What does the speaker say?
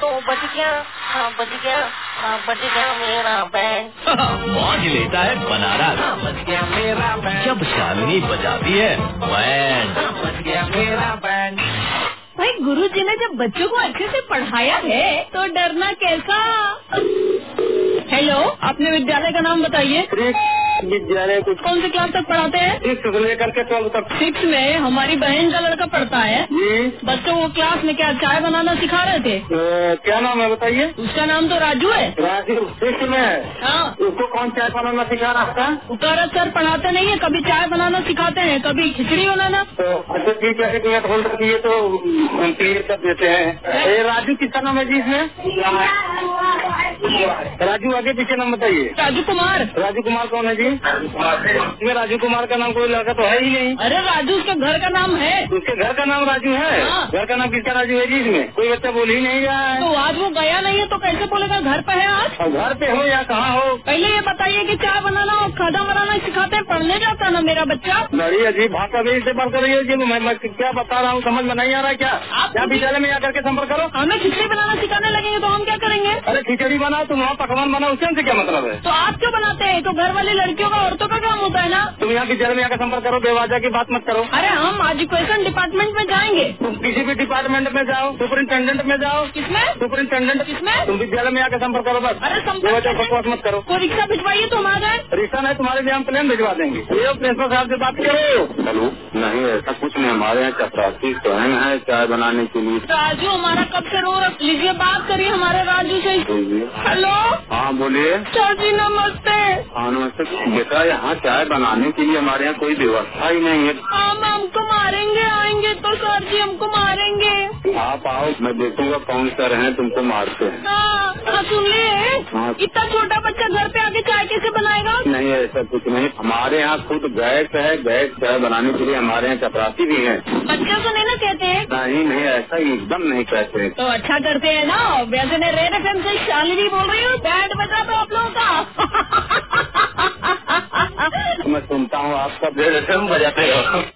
तो बच गया, बच गया, बच गया मेरा बैंड। मौज लेता है बनारस, बच गया मेरा बैंड। जब शालिनी बजाती है बैंड। बच गया मेरा बैंड। भाई गुरुजी ने जब बच्चों को अच्छे से पढ़ाया है तो डरना कैसा। हेलो, अपने विद्यालय का नाम बताइए। विद्यालय कुछ कौन से क्लास तक पढ़ाते हैं? 6 से लेकर के 12 तक। 6 में हमारी बहन का लड़का पढ़ता है जी। बच्चों को क्लास में क्या चाय बनाना सिखा रहे थे? क्या नाम है बताइए? उसका नाम तो राजू है। राजू 6 में है। हाँ, उसको कौन चाय बनाना सिखा रहा था? उतारा सर पढ़ाते नहीं है, कभी चाय बनाना सिखाते हैं, कभी खिचड़ी बनाना। तो अच्छा ठीक है, 1 मिनट होल्ड रखिए तो हम क्लियर कर देते हैं। ये राजू किसका नाम है जी इसमें? राजू आगे पीछे नाम बताइए। राजू कुमार। राजू कुमार कौन है जी? इसमें राजू कुमार का नाम कोई लड़का तो है ही नहीं। अरे राजू उसका घर का नाम है। उसके घर का नाम राजू है? हाँ। घर का नाम किसका राजू है जी? इसमें कोई बच्चा बोल ही नहीं रहा है। तो आज वो गया नहीं है तो कैसे बोलेगा घर पे है आज? और घर पे हो या कहाँ हो? पहले ये बताइए कि चाय बनाना और खाना बनाना सिखाते हैं, पढ़ने जाता ना मेरा बच्चा। बड़ी अजीब भाषा भी इसे बात कर रही है जी। मैं क्या बता रहा हूँ समझ में नहीं आ रहा है क्या? क्या विद्यालय में आकर के संपर्क करो। हमें खिचड़ी बनाना सिखाने लगेंगे तो हम क्या करेंगे? अरे खिचड़ी बनाओ तुम, वहाँ पकवान बनाओ, उससे क्या मतलब है? तो आप क्यों बनाते हैं? तो घर वाली लड़कियों का औरतों का काम होता है ना। तुम यहाँ विद्यालय में आकर संपर्क करो, बेवाजा की बात मत करो। अरे हम एजुकेशन डिपार्टमेंट में जाएंगे। तुम किसी भी डिपार्टमेंट में जाओ, सुपरिंटेंडेंट में जाओ। किसमें? सुपरिंटेंडेंट किसमें? तुम विद्यालय में आकर संपर्क करो बस। अरे बेवजह बकवास मत करो। कोई रिक्शा भिजवाइए तो हम आ जाए। रिश्ता नहीं तुम्हारे लिए, हम प्लेन भिजवा देंगे। ये प्रिंसिपल साहब से बात करो। हेलो, नहीं ऐसा कुछ नहीं, हमारे यहाँ चपरासी स्वयं है चाय बनाने के लिए। राजू हमारा कब से रो रहा, लीजिए बात करिए हमारे राजू से। हेलो। हाँ बोलिए। सर जी नमस्ते। हाँ नमस्ते बेटा, यहाँ चाय बनाने के लिए हमारे यहाँ कोई व्यवस्था ही नहीं है। हम हमको मारेंगे, आएंगे तो सर जी हमको मारेंगे। आप आओ, मैं देखूंगा कौन सर हैं तुमको मारते हैं। हाँ सुनिए, हाँ। इतना छोटा बच्चा घर पे आके चाय कैसे बनाएगा? नहीं ऐसा कुछ नहीं, हमारे यहाँ खुद गैस है, गैस चाय बनाने के लिए हमारे यहाँ चपरासी भी हैं। बच्चों को नहीं ना कहते हैं? नहीं नहीं ऐसा एकदम नहीं कहते। तो अच्छा करते हैं ना। वैसे मैं रेड एफएम से शालिनी बोल रही हूँ, बैंड बजा दो आप लोगों का। मैं सुनता हूँ आपका रेड एफएम बजाते हो।